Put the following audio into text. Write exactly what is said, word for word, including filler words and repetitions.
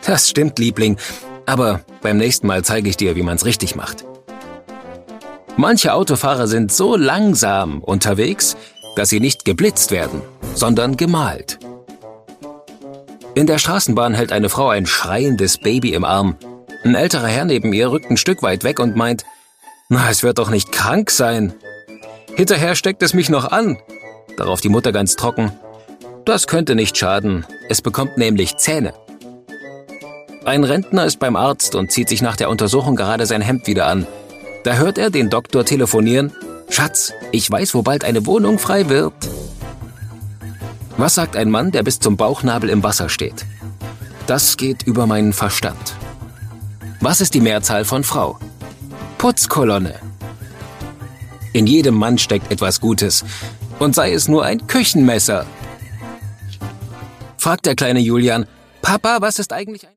Das stimmt, Liebling. Aber beim nächsten Mal zeige ich dir, wie man's richtig macht. Manche Autofahrer sind so langsam unterwegs, dass sie nicht geblitzt werden, sondern gemalt. In der Straßenbahn hält eine Frau ein schreiendes Baby im Arm. Ein älterer Herr neben ihr rückt ein Stück weit weg und meint, na, es wird doch nicht krank sein. Hinterher steckt es mich noch an. Darauf die Mutter ganz trocken, das könnte nicht schaden, es bekommt nämlich Zähne. Ein Rentner ist beim Arzt und zieht sich nach der Untersuchung gerade sein Hemd wieder an. Da hört er den Doktor telefonieren, Schatz, ich weiß, wo bald eine Wohnung frei wird. Was sagt ein Mann, der bis zum Bauchnabel im Wasser steht? Das geht über meinen Verstand. Was ist die Mehrzahl von Frau? Putzkolonne. In jedem Mann steckt etwas Gutes. Und sei es nur ein Küchenmesser. Fragt der kleine Julian, Papa, was ist eigentlich ein...